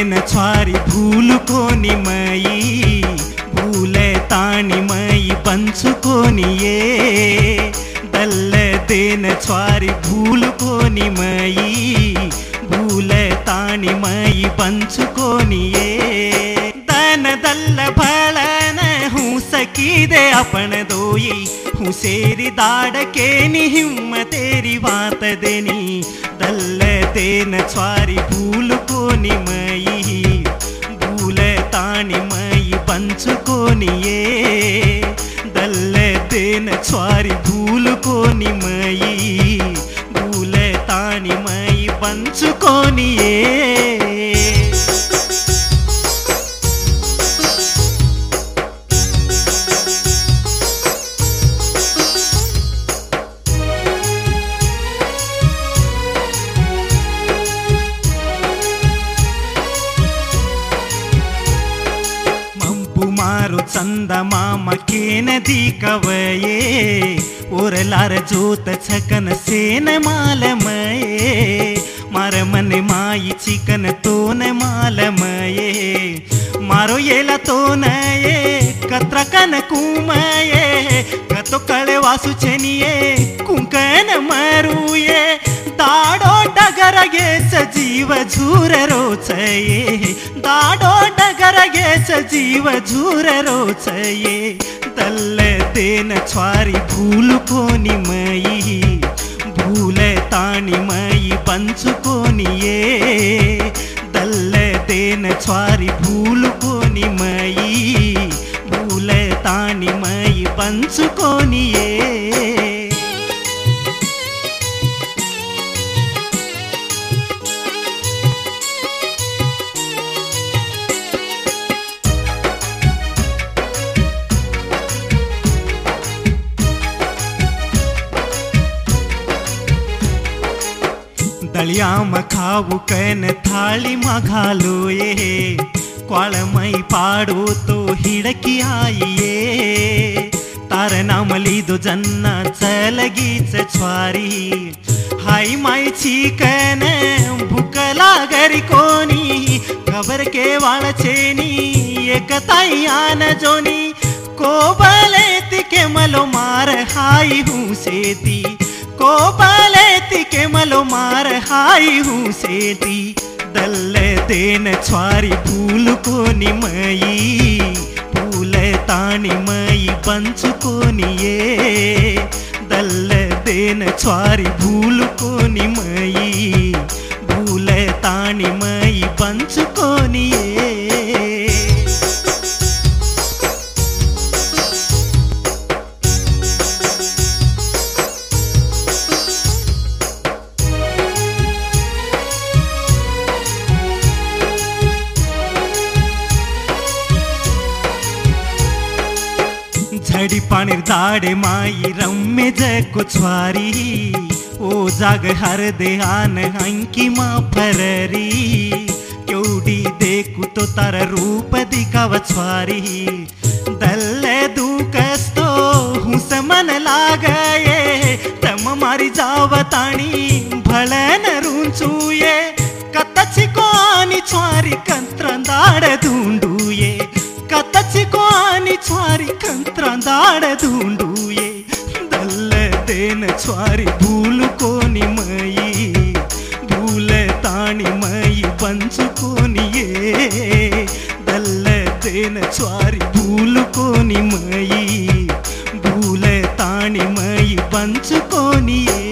then छ्वारी भूलुकोनी मई भूले ताणी मई पंचुकोनी ये दल्ल देन छ्वारी भूलुकोनी मई भूले ताणी मई पंचुकोनी ये दन दल्ल भलन हूँ सकीदे अपन दोई हूँ सेरी दाड़के नी हिम्म तेरी बात देनी दल्ल देन छ्वारी भूलुकोनी मई भूले ताणी मई पंचुकोनी ये दल्ल देन छ्वारी भूलुकोनी मई भूले ताणी मई पंचुकोनी ये चंदा मामा केन दी कवये ओरलार जोत छकन सेन मालमये मार मन माई चिकन तोन मालमये मारो येला तोन ये कत्रकन कुमये कतो कळे वासु छेनिये कुंकन मरुये दाडो डगरगे सजीव झूर रोचये दाडो डगरगे सजीव झूर रोचये दल्ल देन छ्वारी भूलुकोनी मई भूले ताणी मई पंचुकोनी ये दल्ल देन छ्वारी भूलुकोनी मई भूले ताणी मई पंचुकोनी ये दलियाम खाऊ कैन थाली मघालो ये क्वाळमई पाडो तो हिडकी आईये तार नाम लीदो जन्ना चलगीच छ्वारी हाई माई चिकन भूकला गरी कोनी खबर के वाळचेनी एक ताई आन जोनी कोबले तिके मलो मार हाई हूँ सेती कोबले तिके मलो मार हाई हूँ सेती दल्ल देन छ्वारी भूलुकोनी मई भूले ताणी मई पंचुकोनी ये दल्ल देन छ्वारी भूलुकोनी मई भूले ताणी मई पंचुकोनी ये झडी पाणी दाडे माई रम्मे जको छ्वारी ओ जाग हर देहान हंकी मा फररी केवडी देखू तो तार रूप दिखाव छ्वारी दल्ल दुकस्तो हुस मन लागये तम मारी जाव ताणी भळन रुंचुये कतची कोनी छ्वारी कंत्रंदाड धुंडुये कतची कोनी छ्वारी कंत्रंदाड धुंडुये दल्ल देन छ्वारी भूलुकोनी मई भूले ताणी मई पंचुकोनी ये दल्ल देन छ्वारी भूलुकोनी मई भूले ताणी मई पंचुकोनी ये